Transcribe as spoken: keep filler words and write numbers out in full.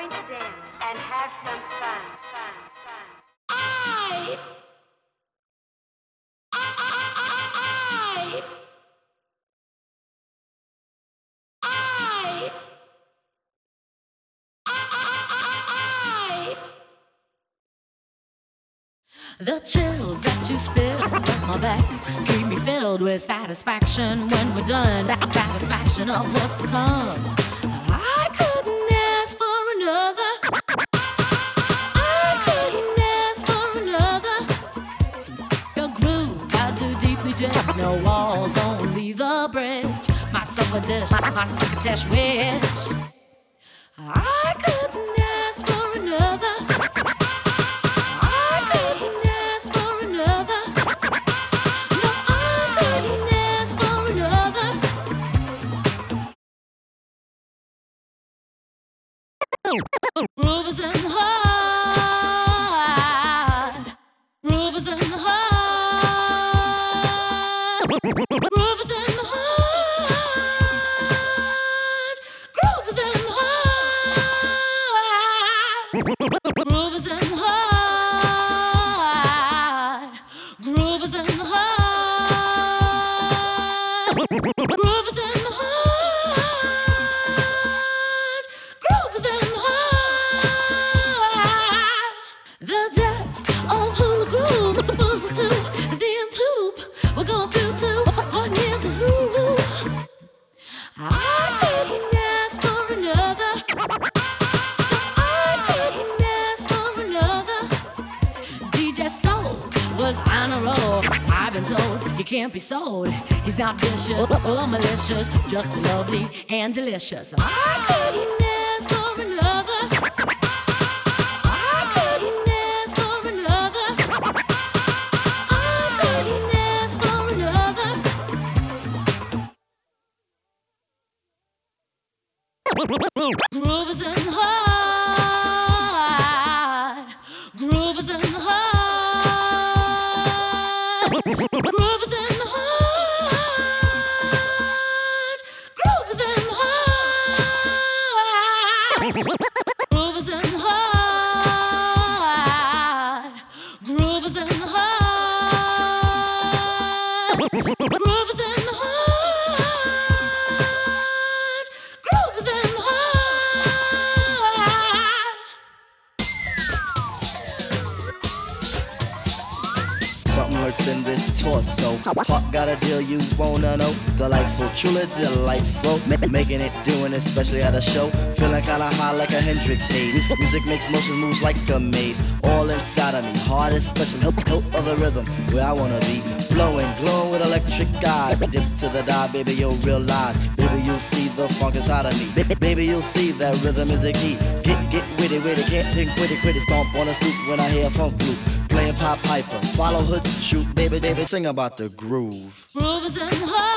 going to dance and have some fun, fun, fun. I, I, I, I, I, the chills that you spill up my back keep me filled with satisfaction when we're done. That satisfaction of what's to come. I couldn't ask for another. I couldn't ask for another. Your groove got too deeply deep. No walls, only the bridge. My supper dish, my succotash wish. I couldn't ask for another. Groove is in the heart. Groove is in the heart. Groove is in the heart. Groove is in the heart. Groove is in the heart. Groove is in the heart. Groove is in the heart. The depth of who the groove moves us to the end tube. We're gonna feel too what needs a who. I couldn't ask for another. I couldn't ask for another. D J Soul was on a roll. I've been told he can't be sold. He's not vicious or malicious, just lovely and delicious. I couldn't ask for another. Groove is in the heart. Groove is in the heart. Groove is in the heart. Groove is in the heart. Groove is in the heart. Groove is in the heart. Groove is in the heart. In this torso, Park got a deal you wanna know. Delightful, truly delightful. Ma- making it, doing it, especially at a show. Feeling kinda high like a Hendrix haze. Music makes motion moves like a maze. All inside of me, heart is special. Help, help of the rhythm, where I wanna be. Flowing, glowing with electric eyes. Dip to the dive, baby, you'll realize. Baby, you'll see the funk inside of me. Ba- baby, you'll see that rhythm is the key. Get, get witty, witty, can't think, quitty, quitty. Stomp on a stoop when I hear funk loop. Playing Pop Piper, follow hoods, shoot, baby, baby, sing about the groove. Groove is in the heart.